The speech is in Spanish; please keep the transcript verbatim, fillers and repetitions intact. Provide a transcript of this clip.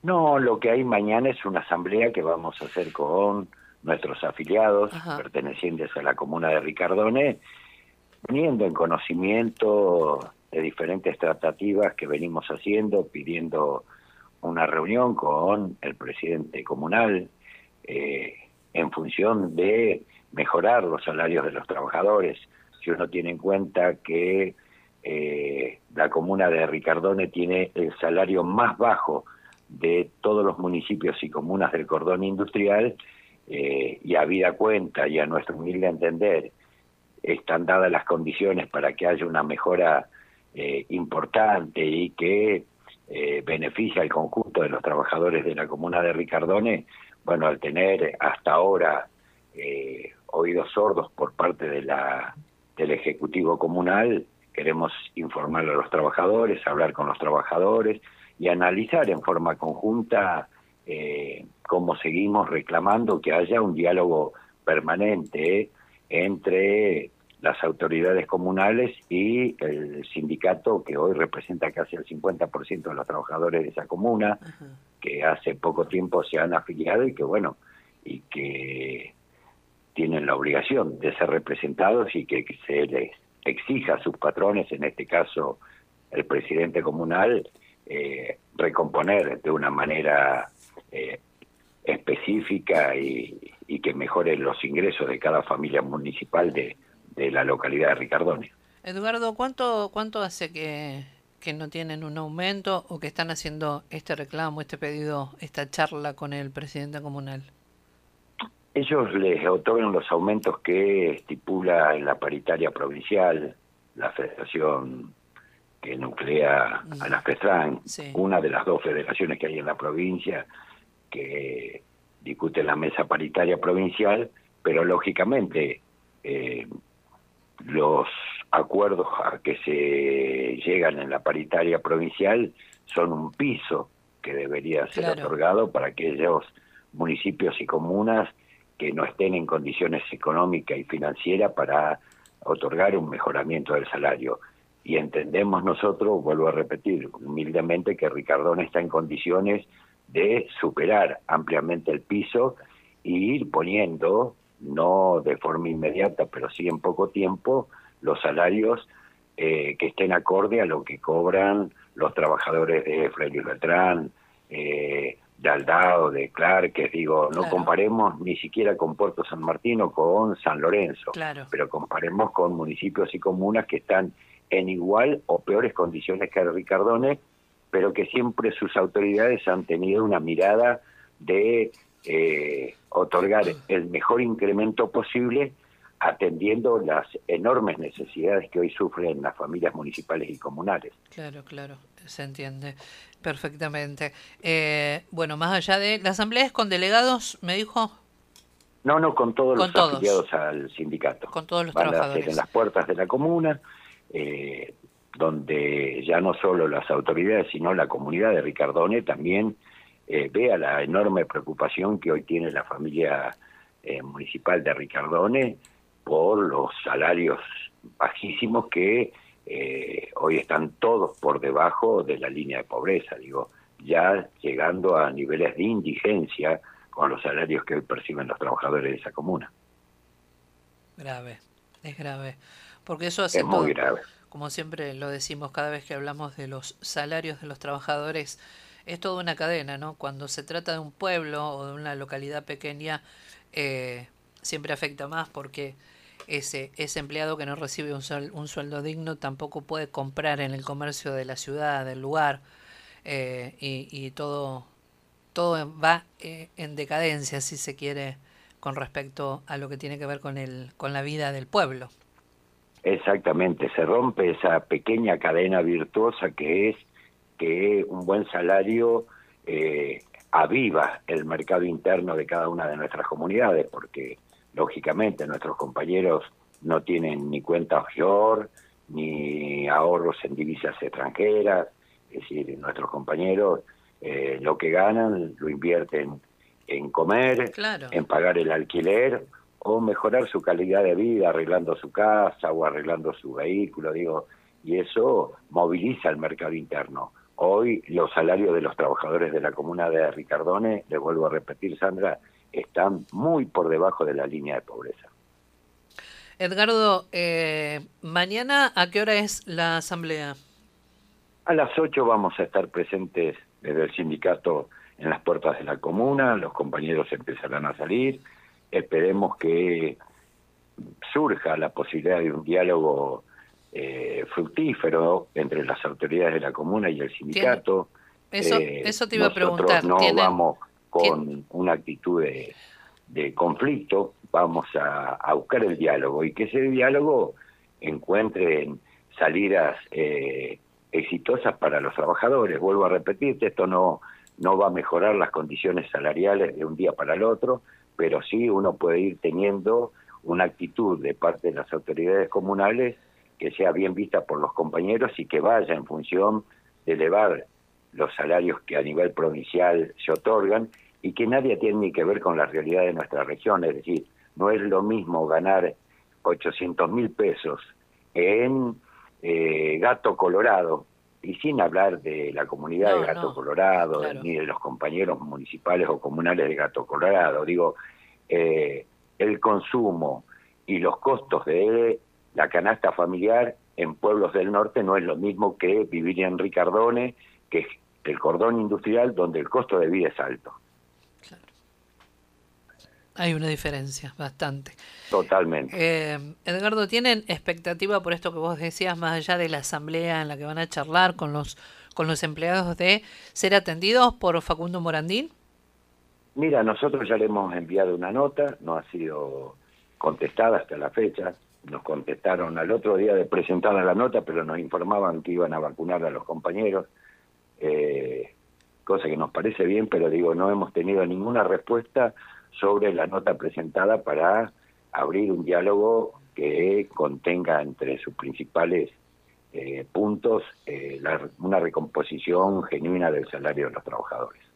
No, lo que hay mañana es una asamblea que vamos a hacer con nuestros afiliados Ajá. pertenecientes a la comuna de Ricardone, poniendo en conocimiento de diferentes tratativas que venimos haciendo, pidiendo una reunión con el presidente comunal eh, en función de mejorar los salarios de los trabajadores. Si uno tiene en cuenta que eh, la comuna de Ricardone tiene el salario más bajo de todos los municipios y comunas del cordón industrial, eh, y habida cuenta y a nuestro humilde entender, están dadas las condiciones para que haya una mejora eh, importante y que eh, beneficie al conjunto de los trabajadores de la comuna de Ricardone. Bueno, al tener hasta ahora eh, oídos sordos por parte de la del Ejecutivo Comunal, queremos informar a los trabajadores, hablar con los trabajadores y analizar en forma conjunta eh, cómo seguimos reclamando que haya un diálogo permanente eh, entre las autoridades comunales y el sindicato que hoy representa casi el cincuenta por ciento de los trabajadores de esa comuna, Ajá. que hace poco tiempo se han afiliado y que bueno, y que tienen la obligación de ser representados y que se les exija a sus patrones, en este caso el presidente comunal, eh, recomponer de una manera eh, específica y, y que mejore los ingresos de cada familia municipal de, de la localidad de Ricardone. Eduardo, ¿cuánto, cuánto hace que, que no tienen un aumento o que están haciendo este reclamo, este pedido, esta charla con el presidente comunal? Ellos les otorgan los aumentos que estipula en la paritaria provincial, la federación que nuclea a la FESTRAN, Sí. una de las dos federaciones que hay en la provincia que discute la mesa paritaria provincial, pero lógicamente eh, los acuerdos a que se llegan en la paritaria provincial son un piso que debería ser Claro. otorgado para aquellos municipios y comunas que no estén en condiciones económicas y financieras para otorgar un mejoramiento del salario. Y entendemos nosotros, vuelvo a repetir, humildemente, que Ricardone está en condiciones de superar ampliamente el piso e ir poniendo, no de forma inmediata, pero sí en poco tiempo, los salarios eh, que estén acorde a lo que cobran los trabajadores de Freire y Beltrán, eh, de Aldao, de Clarques. Digo, no Claro. comparemos ni siquiera con Puerto San Martín o con San Lorenzo, Claro. pero comparemos con municipios y comunas que están en igual o peores condiciones que Ricardone, pero que siempre sus autoridades han tenido una mirada de eh, otorgar el mejor incremento posible, atendiendo las enormes necesidades que hoy sufren las familias municipales y comunales. Claro, claro, se entiende perfectamente. Eh, bueno, más allá de la asamblea es con delegados, me dijo, No, no, con todos con los todos, afiliados al sindicato. con todos los Van a ser en trabajadores. las puertas de la comuna, eh, donde ya no solo las autoridades, sino la comunidad de Ricardone también eh, vea la enorme preocupación que hoy tiene la familia eh, municipal de Ricardone por los salarios bajísimos que eh, hoy están todos por debajo de la línea de pobreza, digo, ya llegando a niveles de indigencia con los salarios que hoy perciben los trabajadores de esa comuna. Grave, es grave, porque eso hace Es muy todo, grave. como siempre lo decimos cada vez que hablamos de los salarios de los trabajadores, es toda una cadena, ¿no? Cuando se trata de un pueblo o de una localidad pequeña, eh, siempre afecta más porque ese, ese empleado que no recibe un, suel, un sueldo digno tampoco puede comprar en el comercio de la ciudad, del lugar, eh, y, y todo, todo va eh, en decadencia, si se quiere, con respecto a lo que tiene que ver con, el, con la vida del pueblo. Exactamente, se rompe esa pequeña cadena virtuosa que es que un buen salario eh, aviva el mercado interno de cada una de nuestras comunidades, porque lógicamente nuestros compañeros no tienen ni cuenta offshore, ni ahorros en divisas extranjeras, es decir, nuestros compañeros eh, lo que ganan lo invierten en comer, Claro. en pagar el alquiler o mejorar su calidad de vida arreglando su casa o arreglando su vehículo, digo, y eso moviliza el mercado interno. Hoy los salarios de los trabajadores de la comuna de Ricardone, les vuelvo a repetir, Sandra, están muy por debajo de la línea de pobreza. Edgardo, eh, mañana, ¿a qué hora es la asamblea? A las ocho vamos a estar presentes desde el sindicato en las puertas de la comuna, los compañeros empezarán a salir, esperemos que surja la posibilidad de un diálogo eh, fructífero entre las autoridades de la comuna y el sindicato. Eso, eh, eso te iba a preguntar. Nosotros no ¿Tienen, vamos con ¿tien... una actitud de, de conflicto, vamos a, a buscar el diálogo y que ese diálogo encuentre salidas eh, exitosas para los trabajadores. Vuelvo a repetirte, esto no, no va a mejorar las condiciones salariales de un día para el otro, pero sí uno puede ir teniendo una actitud de parte de las autoridades comunales que sea bien vista por los compañeros y que vaya en función de elevar los salarios que a nivel provincial se otorgan y que nadie tiene ni que ver con la realidad de nuestra región. Es decir, no es lo mismo ganar ochocientos mil pesos en eh, Gato Colorado, y sin hablar de la comunidad no, de Gato no, Colorado, claro. ni de los compañeros municipales o comunales de Gato Colorado. Digo, eh, el consumo y los costos de la canasta familiar en pueblos del norte no es lo mismo que vivir en Ricardone, que es el cordón industrial donde el costo de vida es alto. Claro. Hay una diferencia, bastante. Totalmente. Eh, Edgardo, ¿tienen expectativa por esto que vos decías, más allá de la asamblea en la que van a charlar con los, con los empleados, de ser atendidos por Facundo Morandini? Mira, nosotros ya le hemos enviado una nota, no ha sido contestada hasta la fecha. Nos contestaron al otro día de presentada la nota, pero nos informaban que iban a vacunar a los compañeros, eh, cosa que nos parece bien, pero digo, no hemos tenido ninguna respuesta sobre la nota presentada para abrir un diálogo que contenga entre sus principales eh, puntos eh, la, una recomposición genuina del salario de los trabajadores.